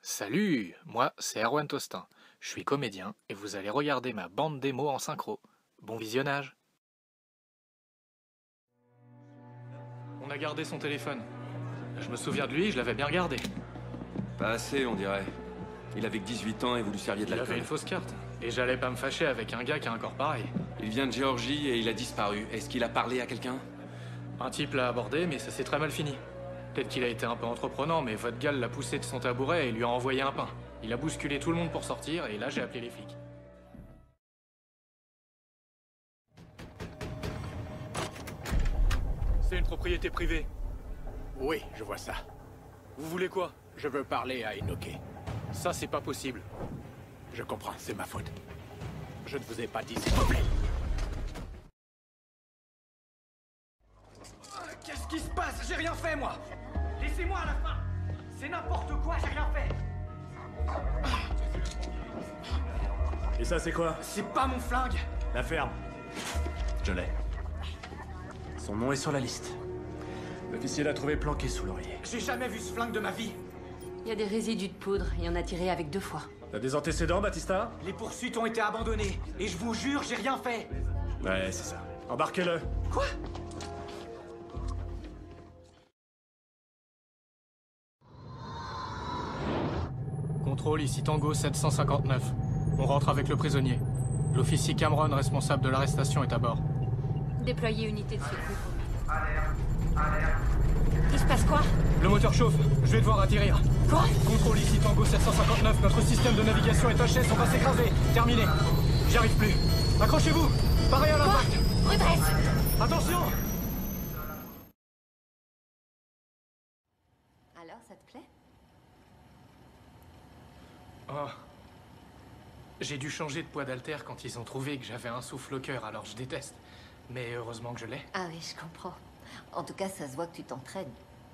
Salut, moi c'est Erwan Tostin, je suis comédien et vous allez regarder ma bande démo en synchro. Bon visionnage. On a gardé son téléphone. Je me souviens de lui, je l'avais bien gardé. Pas assez, on dirait. Il avait que 18 ans et vous lui serviez de Il avait l'alcool. une fausse carte. Et j'allais pas me fâcher avec un gars qui a un corps pareil. Il vient de Géorgie et il a disparu. Est-ce qu'il a parlé à quelqu'un? Un type l'a abordé, mais ça s'est très mal fini. Peut-être qu'il a été un peu entreprenant, mais votre gars l'a poussé de son tabouret et lui a envoyé un pain. Il a bousculé tout le monde pour sortir, et là j'ai appelé les flics. C'est une propriété privée. Oui, je vois ça. Vous voulez quoi? Je veux parler à Inoke. Ça c'est pas possible. Je comprends, c'est ma faute. Je ne vous ai pas dit, s'il vous plaît. Qu'est-ce qui se passe? J'ai rien fait, moi! Laissez-moi à la fin! C'est n'importe quoi, j'ai rien fait! Et ça, c'est quoi? C'est pas mon flingue! La ferme. Je l'ai. Son nom est sur la liste. L'officier l'a trouvé planqué sous l'oreiller. J'ai jamais vu ce flingue de ma vie! Il y a des résidus de poudre et on a tiré avec 2 fois. T'as des antécédents, Batista? Les poursuites ont été abandonnées, et je vous jure, j'ai rien fait! Ouais, c'est ça. Embarquez-le. Quoi? Contrôle ici Tango 759. On rentre avec le prisonnier. L'officier Cameron, responsable de l'arrestation, est à bord. Déployer unité de secours. Il se passe quoi? Le moteur chauffe, je vais devoir atterrir. Quoi? Contrôle ici Tango 759, notre système de navigation est HS, on va s'écraser. Terminé. J'y arrive plus. Accrochez-vous. Pareil à l'impact. Redresse! Attention. Alors, ça te plaît? Oh. J'ai dû changer de poids d'haltère quand ils ont trouvé que j'avais un souffle au cœur, alors je déteste. Mais heureusement que je l'ai. Ah oui, je comprends. En tout cas, ça se voit que tu t'entraînes.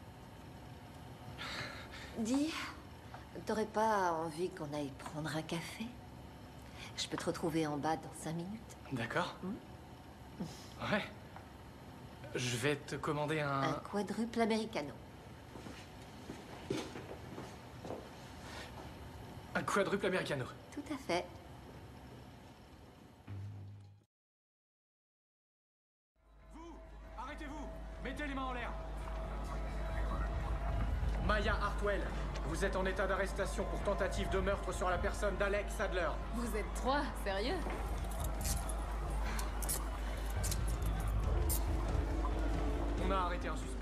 Dis, t'aurais pas envie qu'on aille prendre un café? Je peux te retrouver en bas dans 5 minutes. D'accord. Ouais. Je vais te commander Un quadruple americano. un quadruple americano. Tout à fait. Vous, arrêtez-vous. Mettez les mains en l'air. Maya Hartwell, vous êtes en état d'arrestation pour tentative de meurtre sur la personne d'Alex Sadler. Vous êtes 3, sérieux? On a arrêté un suspect.